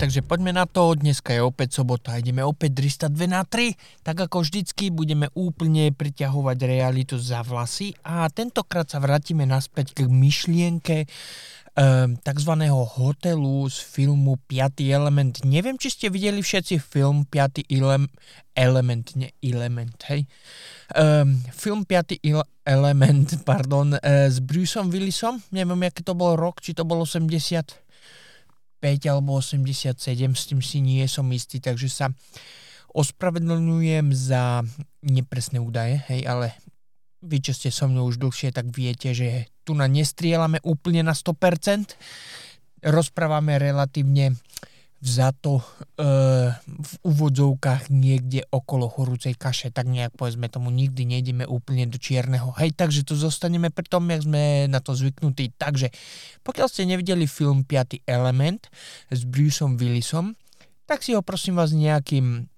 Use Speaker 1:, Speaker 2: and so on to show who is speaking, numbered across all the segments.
Speaker 1: takže poďme na to. Dneska je opäť sobota, ideme opäť 302 na 3. Tak ako vždycky budeme úplne priťahovať realitu za vlasy a tentokrát sa vrátime naspäť k myšlienke takzvaného hotelu z filmu 5. element. Neviem, či ste videli všetci film 5. element, hej. Film 5. element, s Bruceom Willisom. Neviem, aký to bol rok, či to bol 85 alebo 87, s tým si nie som istý, takže sa ospravedlňujem za nepresné údaje, hej, ale vy, čo ste so mnou už dlhšie, tak viete, že tu na nestrielame úplne na 100%. Rozprávame relatívne vzato v úvodzovkách niekde okolo horúcej kaše, tak nejak povedzme tomu, nikdy nejdeme úplne do čierneho. Hej, takže tu zostaneme pri tom, jak sme na to zvyknutí. Takže pokiaľ ste nevideli film 5. element s Bruceom Willisom, tak si ho prosím vás nejakým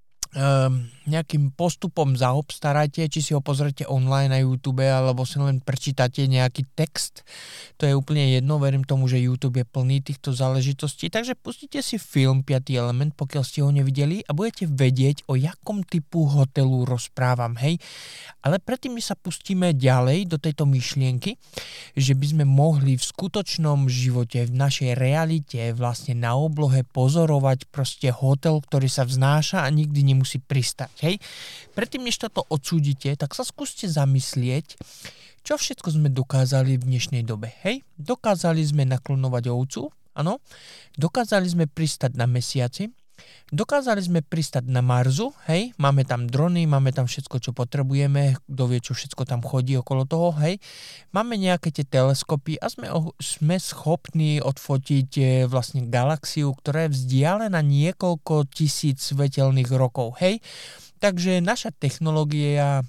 Speaker 1: postupom zaobstarajte, či si ho pozrite online na YouTube, alebo si len prečítate nejaký text. To je úplne jedno, verím tomu, že YouTube je plný týchto záležitostí, takže pustite si film 5. element, pokiaľ ste ho nevideli a budete vedieť, o jakom typu hotelu rozprávam, hej. Ale predtým, než sa pustíme ďalej do tejto myšlienky, že by sme mohli v skutočnom živote, v našej realite, vlastne na oblohe pozorovať proste hotel, ktorý sa vznáša a nikdy nemusí pristať. Hej. Predtým, než toto odsúdite, tak sa skúste zamyslieť, čo všetko sme dokázali v dnešnej dobe. Hej. Dokázali sme naklonovať ovcu, áno. Dokázali sme pristať na mesiaci, dokázali sme pristať na Marsu, hej. Máme tam drony, máme tam všetko, čo potrebujeme, kto vie, čo všetko tam chodí okolo toho, hej. Máme nejaké tie teleskopy a sme schopní odfotiť vlastne galaxiu, ktorá je vzdialená niekoľko tisíc svetelných rokov, hej. Takže naša technológia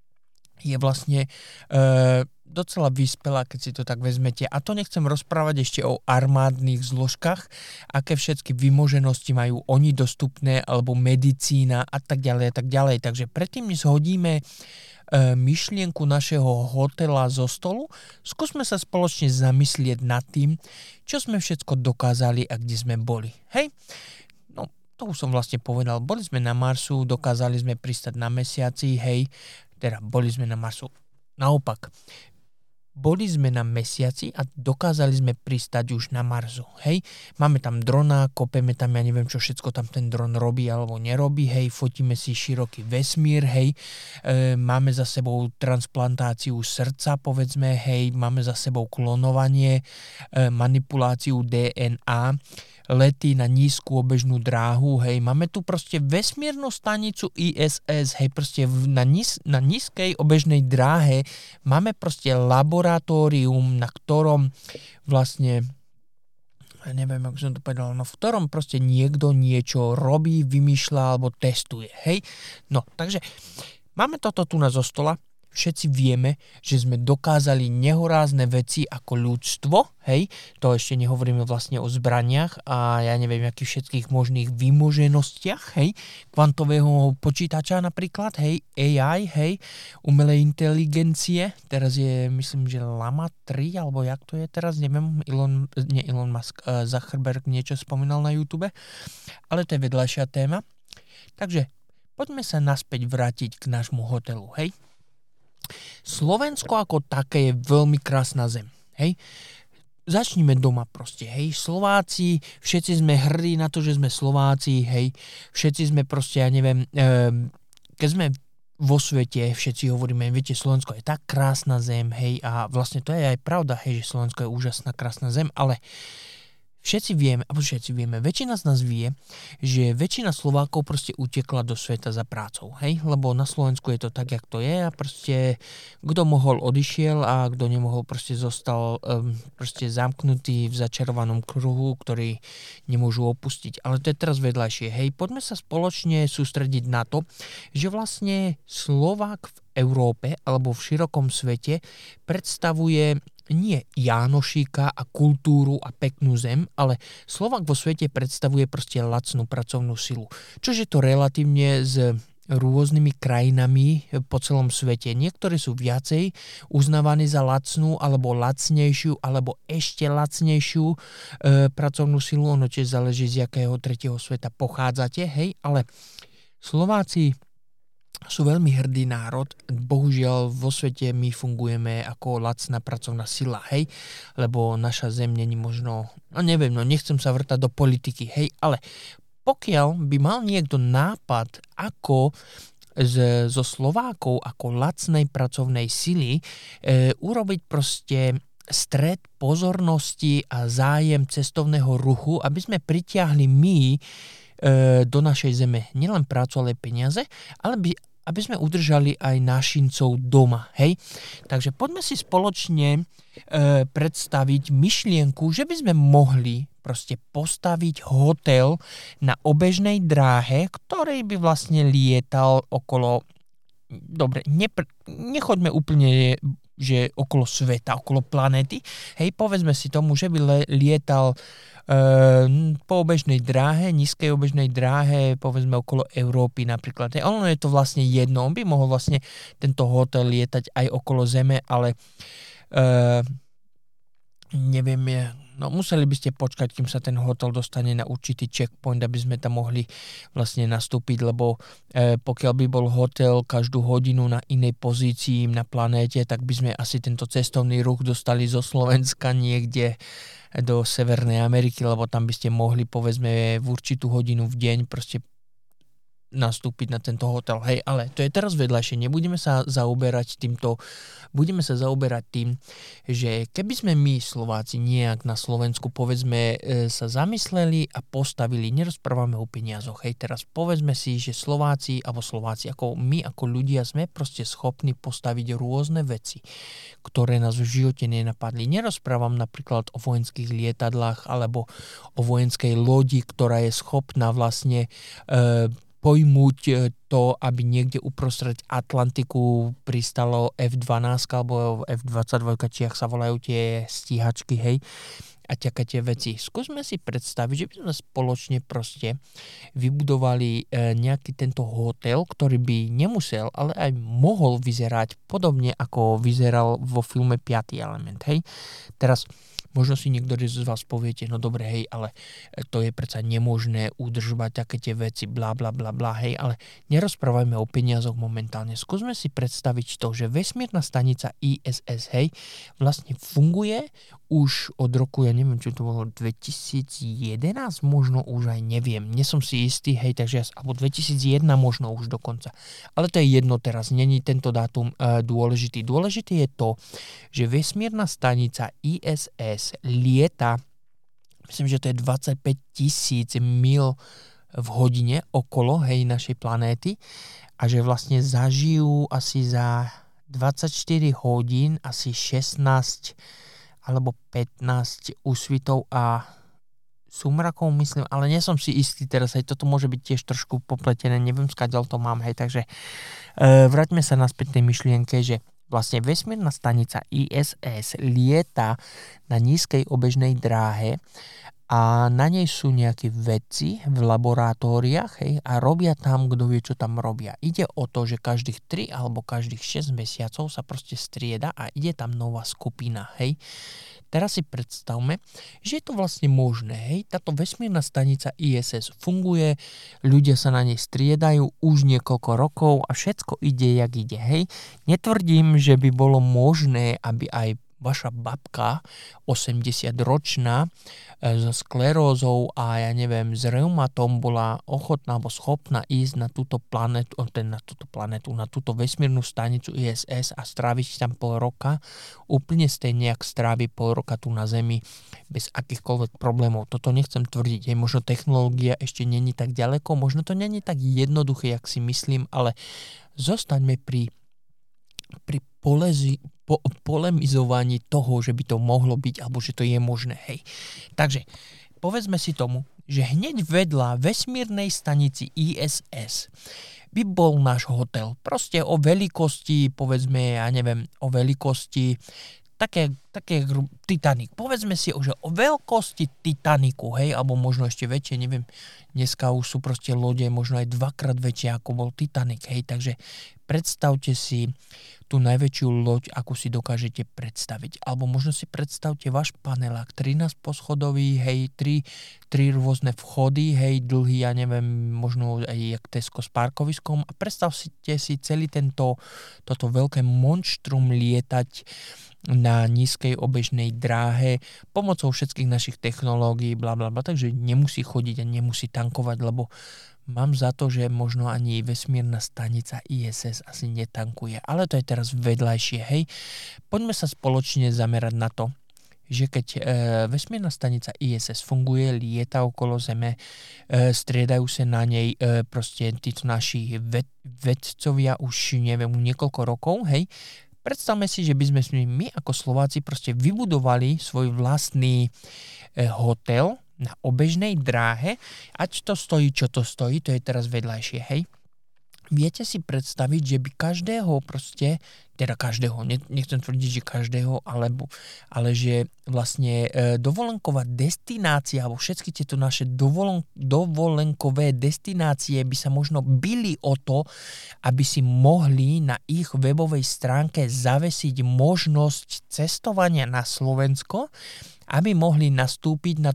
Speaker 1: je vlastne docela vyspelá, keď si to tak vezmete. A to nechcem rozprávať ešte o armádnych zložkách, aké všetky vymoženosti majú oni dostupné, alebo medicína a tak ďalej a tak ďalej. Takže predtým, než hodíme myšlienku našeho hotela zo stolu, skúsme sa spoločne zamyslieť nad tým, čo sme všetko dokázali a kde sme boli. Hej? To už som vlastne povedal, boli sme na Marsu, dokázali sme pristať na mesiaci, hej, teda boli sme na Marsu. Naopak, boli sme na mesiaci a dokázali sme pristať už na Marsu, hej. Máme tam drona, kopeme tam, ja neviem, čo všetko tam ten dron robí alebo nerobí, hej, fotíme si široký vesmír, hej. Máme za sebou transplantáciu srdca, povedzme, hej, máme za sebou klonovanie, manipuláciu DNA, lety na nízku obežnú dráhu, hej, máme tu proste vesmírnu stanicu ISS, hej, proste na nízkej obežnej dráhe máme proste laboratórium, na ktorom vlastne, neviem, ako som to povedal, no v ktorom proste niekto niečo robí, vymýšľa alebo testuje, hej. No, takže máme toto tu na zo stola. Všetci vieme, že sme dokázali nehorázne veci ako ľudstvo, hej, to ešte nehovoríme vlastne o zbraniach a ja neviem, akých všetkých možných vymoženostiach, hej, kvantového počítača napríklad, hej, AI, hej, umelej inteligencie, teraz je, myslím, že Llama 3, alebo jak to je teraz, neviem, Elon Musk, Zuckerberg niečo spomínal na YouTube, ale to je vedľajšia téma. Takže poďme sa naspäť vrátiť k nášmu hotelu, hej. Slovensko ako také je veľmi krásna zem, hej. Začnime doma proste, hej. Slováci, všetci sme hrdí na to, že sme Slováci, hej. Všetci sme proste, ja neviem, keď sme vo svete, všetci hovoríme, viete, Slovensko je tak krásna zem, hej, a vlastne to je aj pravda, hej, že Slovensko je úžasná, krásna zem, ale všetci vieme, väčšina z nás vie, že väčšina Slovákov proste utekla do sveta za prácou, hej, lebo na Slovensku je to tak, jak to je a proste kto mohol odišiel a kto nemohol proste zostal proste zamknutý v začarovanom kruhu, ktorý nemôžu opustiť. Ale to je teraz vedľajšie, hej, poďme sa spoločne sústrediť na to, že vlastne Slovák v Európe alebo v širokom svete predstavuje nie Jánošíka a kultúru a peknú zem, ale Slovák vo svete predstavuje proste lacnú pracovnú silu. Čože to relatívne s rôznymi krajinami po celom svete. Niektoré sú viacej uznávané za lacnú, alebo lacnejšiu, alebo ešte lacnejšiu pracovnú silu. Ono tiež záleží, z jakého tretieho sveta pochádzate, hej, ale Slováci sú veľmi hrdý národ. Bohužiaľ vo svete my fungujeme ako lacná pracovná sila, hej, lebo naša zem není možno, nechcem sa vrtať do politiky, hej, ale pokiaľ by mal niekto nápad, ako zo Slovákov ako lacnej pracovnej sily urobiť proste stred pozornosti a zájem cestovného ruchu, aby sme pritiahli my do našej zeme nielen prácu, ale peniaze, ale aby sme udržali aj nášincov doma, hej. Takže poďme si spoločne predstaviť myšlienku, že by sme mohli proste postaviť hotel na obežnej dráhe, ktorý by vlastne lietal okolo, dobre, nechoďme úplne že okolo sveta, okolo planéty, hej, povedzme si tomu, že by lietal po obežnej dráhe, nízkej obežnej dráhe, povedzme okolo Európy napríklad. Ono je to vlastne jedno, on by mohol vlastne tento hotel lietať aj okolo Zeme, ale neviem, museli by ste počkať, kým sa ten hotel dostane na určitý checkpoint, aby sme tam mohli vlastne nastúpiť, lebo pokiaľ by bol hotel každú hodinu na inej pozícii na planéte, tak by sme asi tento cestovný ruch dostali zo Slovenska niekde do Severnej Ameriky, lebo tam by ste mohli, povedzme, v určitú hodinu v deň proste nastúpiť na tento hotel. Hej, ale to je teraz vedľajšie. Nebudeme sa zaoberať týmto. Budeme sa zaoberať tým, že keby sme my Slováci nejak na Slovensku, povedzme, sa zamysleli a postavili, nerozprávame o peniazoch. Hej, teraz povedzme si, že Slováci, ako my, ako ľudia, sme proste schopní postaviť rôzne veci, ktoré nás v živote nenapadli. Nerozprávam napríklad o vojenských lietadlách alebo o vojenskej lodi, ktorá je schopná vlastne pojmuť to, aby niekde uprostred Atlantiku pristalo F-12 alebo F-22, či ak sa volajú tie stíhačky, hej, a tie veci. Skúsme si predstaviť, že by sme spoločne proste vybudovali nejaký tento hotel, ktorý by nemusel, ale aj mohol vyzerať podobne, ako vyzeral vo filme 5. element, hej. Teraz možno si niektorí z vás poviete, no dobre, hej, ale to je predsa nemožné udržovať také tie veci, bla bla bla bla, hej, ale nerozprávajme o peniazoch momentálne. Skúsme si predstaviť to, že vesmírna stanica ISS, hej, vlastne funguje už od roku, ja neviem, čo to bolo, 2011, možno už aj neviem, nie som si istý, hej, takže alebo 2001 možno už dokonca. Ale to je jedno teraz, není tento dátum dôležitý. Dôležité je to, že vesmírna stanica ISS lieta, myslím, že to je 25 000 mil v hodine okolo, hej, našej planéty a že vlastne zažijú asi za 24 hodín asi 16 alebo 15 úsvitov a súmrakov, myslím, ale nie som si istý teraz, hej, toto môže byť tiež trošku popletené, neviem, skáďal to mám, hej, takže vráťme sa naspäť tej myšlienke, že vlastne vesmírna stanica ISS lieta na nízkej obežnej dráhe a na nej sú nejakí vedci v laboratóriách, hej, a robia tam, kto vie, čo tam robia. Ide o to, že každých 3 alebo každých 6 mesiacov sa proste strieda a ide tam nová skupina, hej. Teraz si predstavme, že je to vlastne možné, hej, táto vesmírna stanica ISS funguje, ľudia sa na nej striedajú už niekoľko rokov a všetko ide, jak ide, hej. Netvrdím, že by bolo možné, aby aj vaša babka, 80-ročná, so sklerózou a ja neviem, s reumatom bola ochotná alebo schopná ísť na túto vesmírnu stanicu ISS a stráviť tam pol roka, úplne stejne, jak strávi pol roka tu na Zemi bez akýchkoľvek problémov. Toto nechcem tvrdiť, možno technológia ešte není tak ďaleko, možno to není tak jednoduché, jak si myslím, ale zostaňme pri polemizovaní toho, že by to mohlo byť, alebo že to je možné, hej. Takže, povedzme si tomu, že hneď vedľa vesmírnej stanici ISS by bol náš hotel. Proste o veľkosti, povedzme, ja neviem, o veľkosti také Titanic. Povedzme si, že o veľkosti Titanicu, hej, alebo možno ešte väčšie, neviem, dneska už sú proste lode možno aj 2-krát väčšie, ako bol Titanic, hej, takže predstavte si tú najväčšiu loď, akú si dokážete predstaviť. Alebo možno si predstavte váš panelák, 13-poschodový, hej, 3 rôzne vchody, hej, dlhý, ja neviem, možno aj jak Tesco s parkoviskom a predstavte si celý toto veľké monštrum lietať na nízkej obežnej dráhe pomocou všetkých našich technológií, blablabla, takže nemusí chodiť a nemusí tankovať, lebo mám za to, že možno ani vesmírna stanica ISS asi netankuje, ale to je teraz vedľajšie, hej. Poďme sa spoločne zamerať na to, že keď vesmírna stanica ISS funguje, lieta okolo Zeme, striedajú sa na nej proste títo naši vedcovia už neviem, niekoľko rokov, hej. Predstavme si, že by sme my ako Slováci proste vybudovali svoj vlastný hotel na obežnej dráhe, ať to stojí, čo to stojí, to je teraz vedľajšie, hej. Viete si predstaviť, že by nechcem tvrdiť, že každého, ale že vlastne dovolenková destinácia, alebo všetky tieto naše dovolenkové destinácie by sa možno bili o to, aby si mohli na ich webovej stránke zavesiť možnosť cestovania na Slovensko, aby mohli nastúpiť na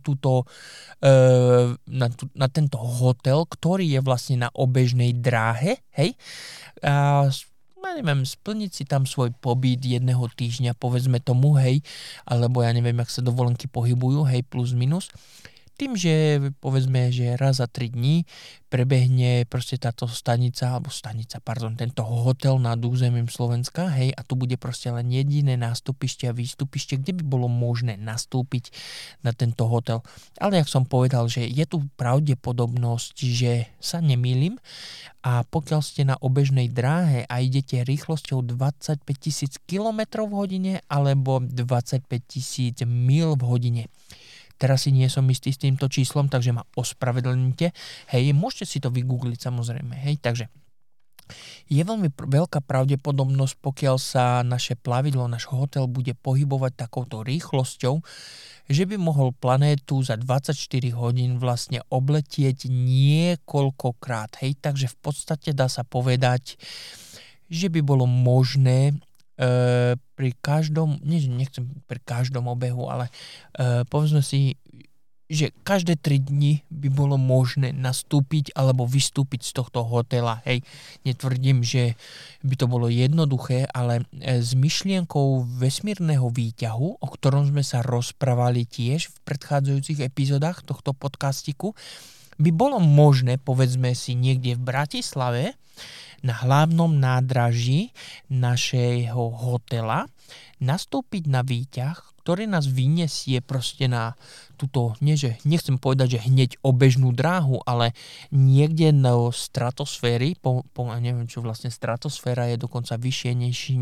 Speaker 1: tento hotel, ktorý je vlastne na obežnej dráhe, hej, a neviem, splniť si tam svoj pobyt jedného týždňa, povedzme tomu, hej, alebo ja neviem, jak sa dovolenky pohybujú, hej, plus minus. Tým, že povedzme, že raz za 3 dní prebehne proste táto tento hotel nad územím Slovenska, hej, a tu bude proste len jediné nástupište a výstupište, kde by bolo možné nastúpiť na tento hotel. Ale jak som povedal, že je tu pravdepodobnosť, že sa nemýlim a pokiaľ ste na obežnej dráhe a idete rýchlosťou 25 000 km v hodine alebo 25 000 mil v hodine. Teraz si nie som istý s týmto číslom, takže ma ospravedlnite. Hej, môžete si to vygoogliť samozrejme. Hej, takže je veľmi veľká pravdepodobnosť, pokiaľ sa naše plavidlo, náš hotel bude pohybovať takouto rýchlosťou, že by mohol planétu za 24 hodín vlastne obletieť niekoľkokrát. Hej, takže v podstate dá sa povedať, že by bolo možné pri každom, nechcem pri každom obehu, ale povedzme si, že každé 3 dni by bolo možné nastúpiť alebo vystúpiť z tohto hotela. Hej, netvrdím, že by to bolo jednoduché, ale s myšlienkou vesmírneho výťahu, o ktorom sme sa rozprávali tiež v predchádzajúcich epizódach tohto podcastiku, by bolo možné, povedzme si, niekde v Bratislave na hlavnom nádraží našeho hotela nastúpiť na výťah, ktorý nás vyniesie proste na túto, nechcem povedať, že hneď obežnú dráhu, ale niekde na stratosféry, neviem čo vlastne stratosféra je dokonca vyššie než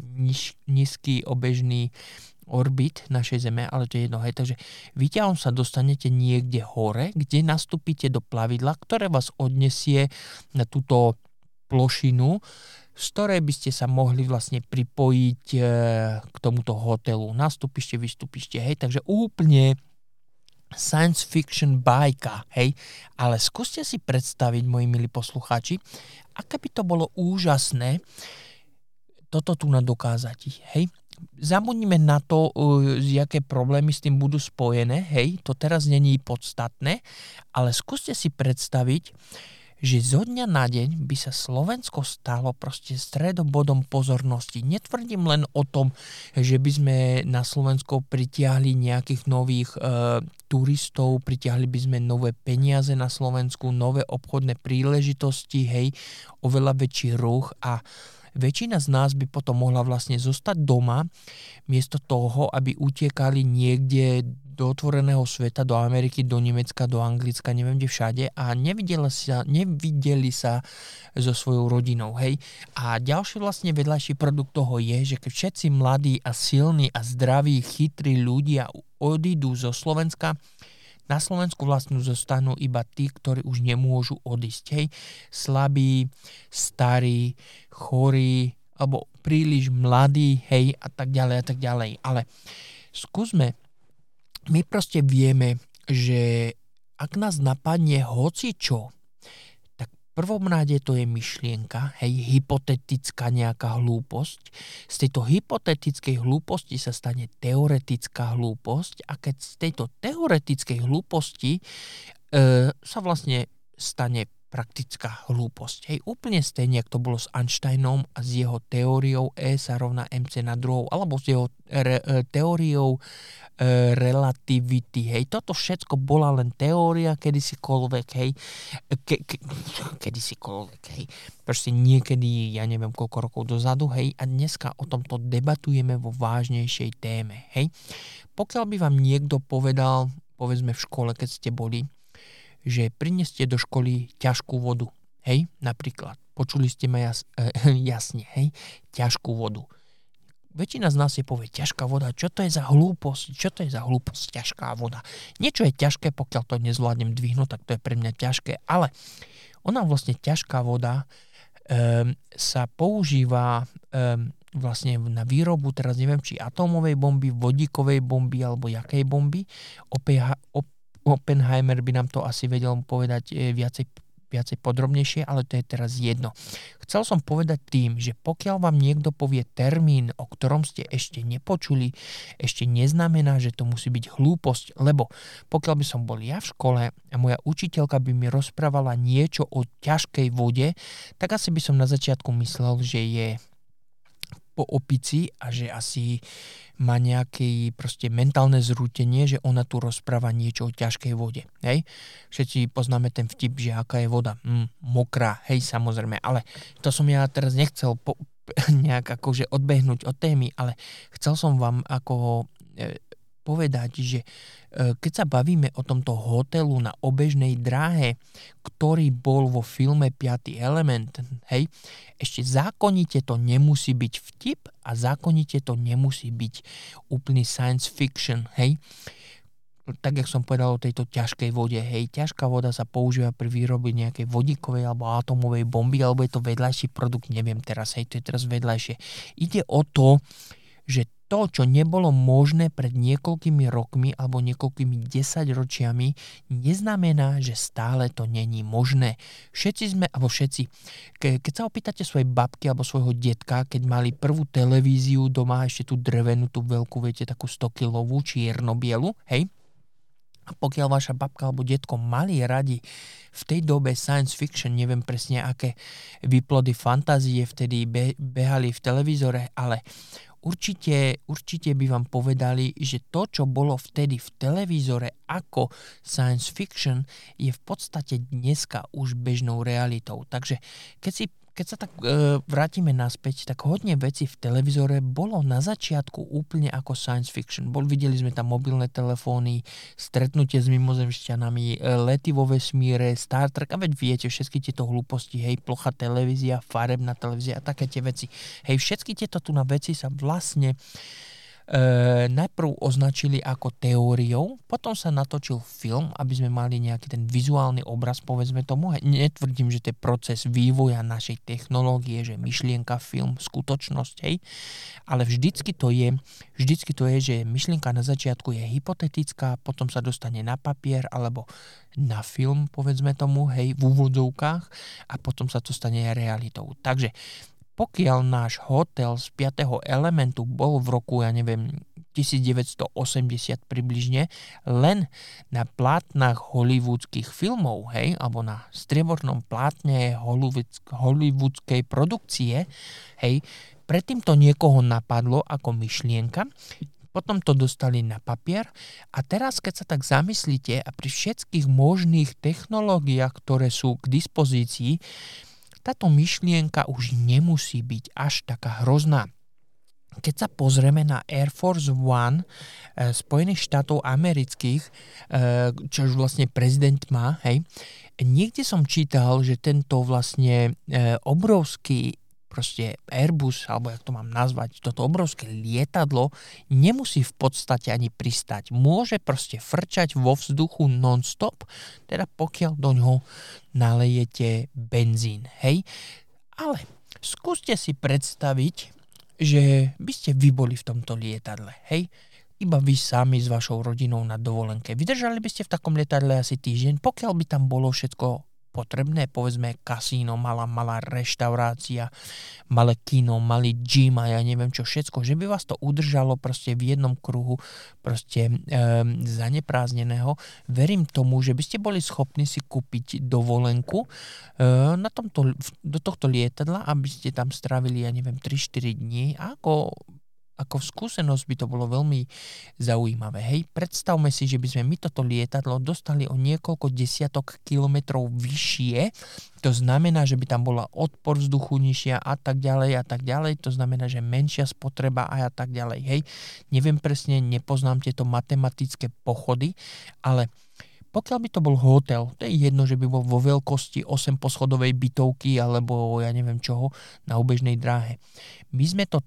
Speaker 1: nízky obežný orbit našej Zeme, ale to je jedno. Hej. Takže výťahom sa dostanete niekde hore, kde nastúpite do plavidla, ktoré vás odnesie na túto plošinu, z ktorej by ste sa mohli vlastne pripojiť k tomuto hotelu. Nastúpište, vystúpište, hej, takže úplne science fiction bajka, hej, ale skúste si predstaviť, moji milí poslucháči, aké by to bolo úžasné toto tu dokázať, hej. Zabudnime na to, jaké problémy s tým budú spojené, hej, to teraz není podstatné, ale skúste si predstaviť, že zo dňa na deň by sa Slovensko stalo proste stredobodom pozornosti. Netvrdím len o tom, že by sme na Slovensko pritiahli nejakých nových turistov, pritiahli by sme nové peniaze na Slovensku, nové obchodné príležitosti, hej, oveľa väčší ruch a väčšina z nás by potom mohla vlastne zostať doma, miesto toho, aby utiekali niekde do otvoreného sveta, do Ameriky, do Nemecka, do Anglicka, neviem kde všade a nevideli sa so svojou rodinou, hej. A ďalší vlastne vedľajší produkt toho je, že keď všetci mladí a silní a zdraví, chytrí ľudia odídu zo Slovenska, na Slovensku vlastne zostanú iba tí, ktorí už nemôžu odísť, hej. Slabí, starí, chorí, alebo príliš mladý, hej, a tak ďalej. Ale skúsme, my proste vieme, že ak nás napadne hocičo, tak v prvom rade to je myšlienka, hej, hypotetická nejaká hlúposť. Z tejto hypotetickej hlúposti sa stane teoretická hlúposť a keď z tejto teoretickej hlúposti sa vlastne stane praktická hlúposť. Hej, úplne stejne, ako to bolo s Einsteinom a s jeho teóriou E sa rovná mc na druhou, alebo s jeho teóriou relativity. Hej, toto všetko bola len teória kedysikolvek, hej. Kedysikolvek, hej. Proste niekedy, ja neviem koľko rokov dozadu, hej, a dneska o tomto debatujeme vo vážnejšej téme, hej. Pokiaľ by vám niekto povedal, povedzme v škole, keď ste boli, že prineste do školy ťažkú vodu. Hej, napríklad. Počuli ste ma jasne, hej, ťažkú vodu. Väčšina z nás si povie, ťažká voda, čo to je za hlúposť? Čo to je za hlúposť, ťažká voda? Niečo je ťažké, pokiaľ to nezvládnem dvihnúť, tak to je pre mňa ťažké. Ale ona vlastne ťažká voda sa používa vlastne na výrobu, teraz neviem, či atómovej bomby, vodíkovej bomby, alebo jakej bomby. Oppenheimer by nám to asi vedel povedať viacej podrobnejšie, ale to je teraz jedno. Chcel som povedať tým, že pokiaľ vám niekto povie termín, o ktorom ste ešte nepočuli, ešte neznamená, že to musí byť hlúposť, lebo pokiaľ by som bol ja v škole a moja učiteľka by mi rozprávala niečo o ťažkej vode, tak asi by som na začiatku myslel, že je po opici a že asi má nejaké proste mentálne zrútenie, že ona tu rozpráva niečo o ťažkej vode. Hej? Všetci poznáme ten vtip, že aká je voda. Mokrá, hej, samozrejme. Ale to som ja teraz nechcel nejak akože odbehnúť od témy, ale chcel som vám ako povedať, že keď sa bavíme o tomto hotelu na obežnej dráhe, ktorý bol vo filme 5. element, hej, ešte zákonite to nemusí byť vtip a zákonite to nemusí byť úplný science fiction, hej. Tak, jak som povedal o tejto ťažkej vode, hej, ťažká voda sa používa pri výrobe nejakej vodíkovej alebo atomovej bomby, alebo je to vedľajší produkt, neviem teraz, hej, to je teraz vedľajšie. Ide o to, že to, čo nebolo možné pred niekoľkými rokmi alebo niekoľkými 10 ročiami, neznamená, že stále to není možné. Keď sa opýtate svojej babky alebo svojho detka, keď mali prvú televíziu doma, ešte tú drevenú, tú veľkú, viete, takú 100-kilovú, čierno-bielu, hej, a pokiaľ vaša babka alebo detko mali radi v tej dobe science fiction, neviem presne, aké výplody fantázie vtedy behali v televízore, ale určite by vám povedali, že to, čo bolo vtedy v televízore ako science fiction, je v podstate dneska už bežnou realitou. Takže keď sa tak vrátime naspäť, tak hodne veci v televízore bolo na začiatku úplne ako science fiction. Videli sme tam mobilné telefóny, stretnutie s mimozemšťanami, lety vo vesmíre, Star Trek, a veď viete, všetky tieto hlúposti, hej, plochá televízia, farebná televízia a také tie veci. Hej, všetky tieto tu na veci sa vlastne najprv označili ako teóriou, potom sa natočil film, aby sme mali nejaký ten vizuálny obraz, povedzme tomu. Netvrdím, že to je proces vývoja našej technológie, že myšlienka, film, skutočnosť, hej, ale vždycky to je, že myšlienka na začiatku je hypotetická, potom sa dostane na papier alebo na film, povedzme tomu, hej, v úvodzovkách, a potom sa to stane realitou. Takže pokiaľ náš hotel z 5. elementu bol v roku, ja neviem, 1980 približne, len na plátnach hollywoodských filmov, hej, alebo na striebornom plátne hollywoodskej produkcie, hej, predtým to niekoho napadlo ako myšlienka, potom to dostali na papier a teraz, keď sa tak zamyslíte a pri všetkých možných technológiách, ktoré sú k dispozícii, táto myšlienka už nemusí byť až taká hrozná. Keď sa pozrieme na Air Force One Spojených štátov amerických, čo už vlastne prezident má, hej, niekde som čítal, že tento vlastne obrovský proste Airbus, alebo jak to mám nazvať, toto obrovské lietadlo nemusí v podstate ani pristať. Môže proste frčať vo vzduchu non-stop, teda pokiaľ do ňoho nalejete benzín, hej. Ale skúste si predstaviť, že by ste vy boli v tomto lietadle, hej? Iba vy sami s vašou rodinou na dovolenke. Vydržali by ste v takom lietadle asi týždeň, pokiaľ by tam bolo všetko potrebné, povedzme kasíno, malá reštaurácia, malé kino, malý gym a ja neviem čo všetko, že by vás to udržalo proste v jednom kruhu proste zaneprázdneného. Verím tomu, že by ste boli schopní si kúpiť dovolenku do tohto lietadla, aby ste tam strávili, ja neviem, 3-4 dní. A ako skúsenosť by to bolo veľmi zaujímavé. Hej, predstavme si, že by sme my toto lietadlo dostali o niekoľko desiatok kilometrov vyššie. To znamená, že by tam bola odpor vzduchu nižšia a tak ďalej a tak ďalej. To znamená, že menšia spotreba a tak ďalej. Hej, neviem presne, nepoznám tieto matematické pochody, ale pokiaľ by to bol hotel, to je jedno, že by bol vo veľkosti 8-poschodovej bytovky alebo ja neviem čoho na obežnej dráhe. My sme to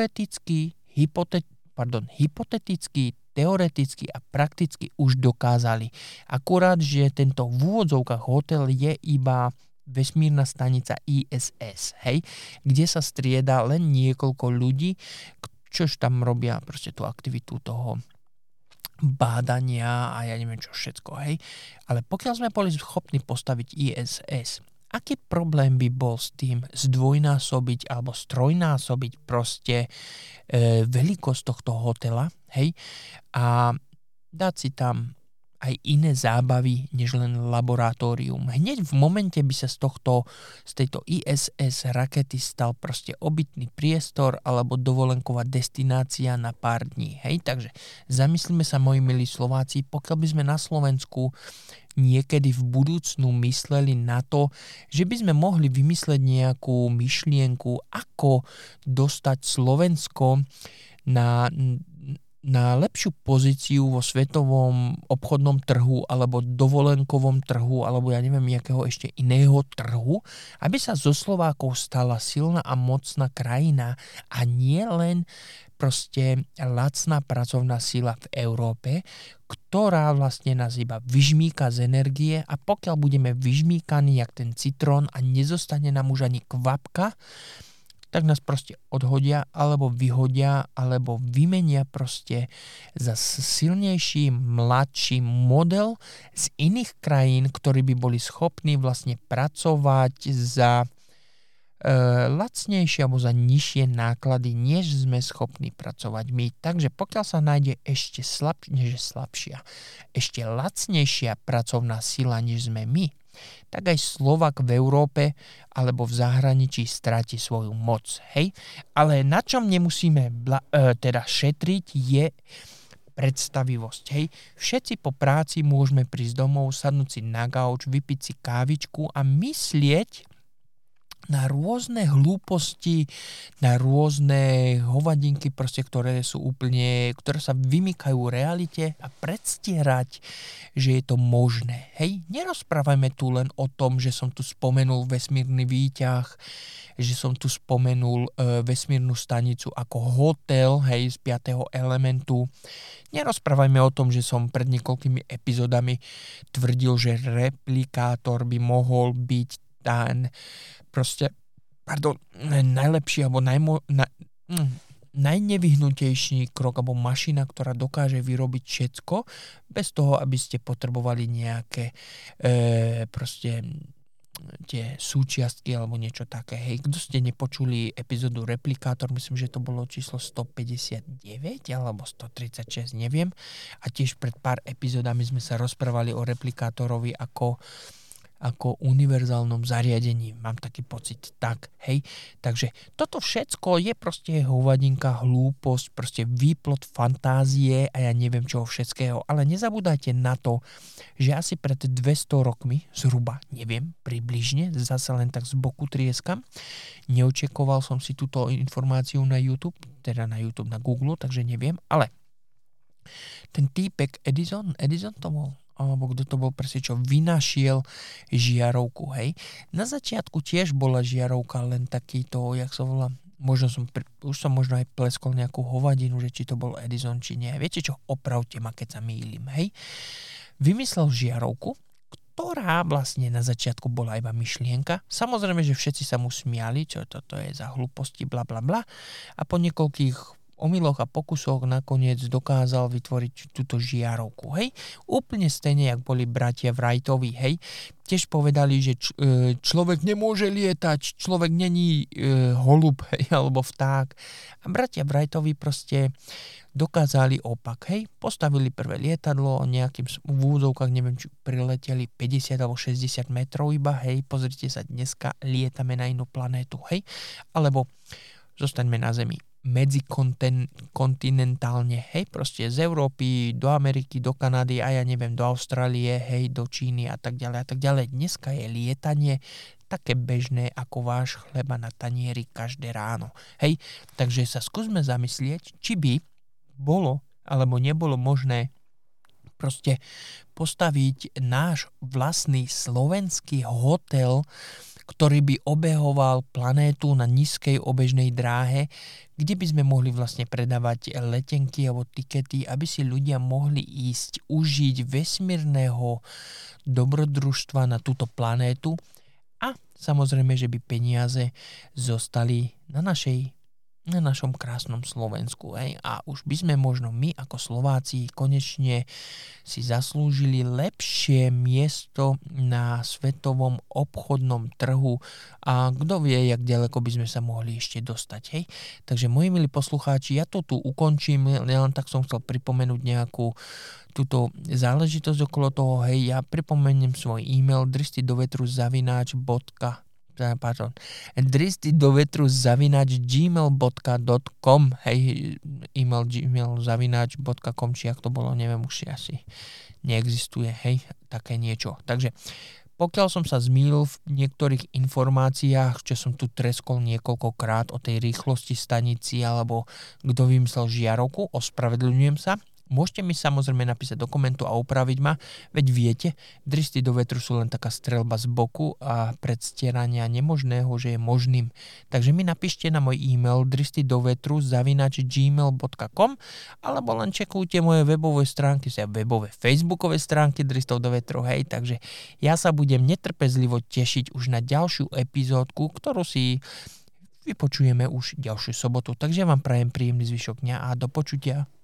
Speaker 1: hypoteticky, teoreticky a prakticky už dokázali. Akurát, že tento v úvodzovkách hotel je iba vesmírna stanica ISS, hej, kde sa strieda len niekoľko ľudí, čož tam robia proste tú aktivitu toho bádania a ja neviem čo všetko, hej. Ale pokiaľ sme boli schopní postaviť ISS, aký problém by bol s tým zdvojnásobiť alebo strojnásobiť proste veľkosť tohto hotela, hej, a dať si tam aj iné zábavy, než len laboratórium. Hneď v momente by sa z tejto ISS rakety stal proste obytný priestor alebo dovolenková destinácia na pár dní. Hej, takže zamyslíme sa, moji milí Slováci, pokiaľ by sme na Slovensku niekedy v budúcnu mysleli na to, že by sme mohli vymysleť nejakú myšlienku, ako dostať Slovensko na lepšiu pozíciu vo svetovom obchodnom trhu alebo dovolenkovom trhu alebo ja neviem jakého ešte iného trhu, aby sa zo Slovákov stala silná a mocná krajina a nie len proste lacná pracovná sila v Európe, ktorá vlastne nás iba vyžmýka z energie a pokiaľ budeme vyžmýkaní jak ten citrón a nezostane nám už ani kvapka, tak nás proste odhodia, alebo vyhodia, alebo vymenia proste za silnejší, mladší model z iných krajín, ktorí by boli schopní vlastne pracovať za lacnejšie alebo za nižšie náklady, než sme schopní pracovať my. Takže pokiaľ sa nájde ešte ešte lacnejšia pracovná sila, než sme my, tak aj Slovak v Európe alebo v zahraničí stráti svoju moc. Hej? Ale na čom nemusíme teda šetriť je predstavivosť. Hej? Všetci po práci môžeme prísť domov, sadnúť si na gauč, vypiť si kávičku a myslieť na rôzne hlúposti, na rôzne hovadinky, proste, ktoré sa vymykajú realite a predstierať, že je to možné. Hej, nerozprávajme tu len o tom, že som tu spomenul vesmírny výťah, že som tu spomenul vesmírnu stanicu ako hotel, hej, z 5. elementu. Nerozprávajme o tom, že som pred niekoľkými epizódami tvrdil, že replikátor by mohol byť najlepší alebo najnevyhnutejší krok alebo mašina, ktorá dokáže vyrobiť všetko bez toho, aby ste potrebovali nejaké tie súčiastky alebo niečo také. Hej, kto ste nepočuli epizódu Replikátor, myslím, že to bolo číslo 159 alebo 136, neviem. A tiež pred pár epizódami sme sa rozprávali o replikátorovi ako univerzálnom zariadení. Mám taký pocit. Tak, hej. Takže toto všetko je proste hovadinka, hlúposť, proste výplod fantázie a ja neviem čoho všetkého. Ale nezabúdajte na to, že asi pred 200 rokmi, zhruba, neviem, približne, zase len tak z boku trieskam, neočakoval som si túto informáciu na YouTube, na Google, takže neviem, ale ten týpek Edison to bol, alebo kto to bol presne, čo vynašiel žiarovku, hej. Na začiatku tiež bola žiarovka len takýto, jak sa volá, už som možno aj pleskol nejakú hovadinu, že či to bol Edison, či nie. Viete čo, opravte ma, keď sa mýlim, hej. Vymyslel žiarovku, ktorá vlastne na začiatku bola iba myšlienka. Samozrejme, že všetci sa mu smiali, čo toto je za hlúposti, bla bla bla. A po niekoľkých omyloch a pokusoch nakoniec dokázal vytvoriť túto žiarovku, hej. Úplne stejne, jak boli bratia Wrightovi, hej. Tiež povedali, že človek nemôže lietať, človek není holub, hej, alebo vták. A bratia Wrightovi proste dokázali opak, hej. Postavili prvé lietadlo, nejakým v úvodzovkách, neviem, či prileteli 50 alebo 60 metrov iba, hej. Pozrite sa, dneska lietame na inú planétu, hej. Alebo zostaňme na Zemi. Medzikontinentálne, hej, proste z Európy do Ameriky, do Kanady a ja neviem, do Austrálie, hej, do Číny a tak ďalej a tak ďalej. Dneska je lietanie také bežné ako váš chleba na tanieri každé ráno, hej. Takže sa skúsme zamyslieť, či by bolo alebo nebolo možné proste postaviť náš vlastný slovenský hotel, ktorý by obehoval planétu na nízkej obežnej dráhe, kde by sme mohli vlastne predávať letenky alebo tikety, aby si ľudia mohli ísť užiť vesmírneho dobrodružstva na túto planétu a samozrejme, že by peniaze zostali na našom krásnom Slovensku. Hej. A už by sme možno my ako Slováci konečne si zaslúžili lepšie miesto na svetovom obchodnom trhu a kto vie, jak ďaleko by sme sa mohli ešte dostať. Hej. Takže moji milí poslucháči, ja to tu ukončím, len tak som chcel pripomenúť nejakú túto záležitosť okolo toho. Hej, ja pripomeniem svoj e-mail dristidovetru@gmail.com, hej, e-mail gmail.com, či ak to bolo, neviem, už asi neexistuje, hej, také niečo. Takže pokiaľ som sa zmýlil v niektorých informáciách, čo som tu treskol niekoľkokrát o tej rýchlosti stanici alebo kto vymyslel žiarovku, ospravedlňujem sa. Môžete mi samozrejme napísať do komentu a upraviť ma, veď viete, dristy do vetru sú len taká streľba z boku a predstierania nemožného, že je možným. Takže mi napíšte na môj e-mail dristidovetru@gmail.com alebo len čekujte moje webové stránky, webové facebookové stránky Dristov do vetru, hej, takže ja sa budem netrpezlivo tešiť už na ďalšiu epizódku, ktorú si vypočujeme už ďalšiu sobotu. Takže vám prajem príjemný zvyšok dňa a do počutia.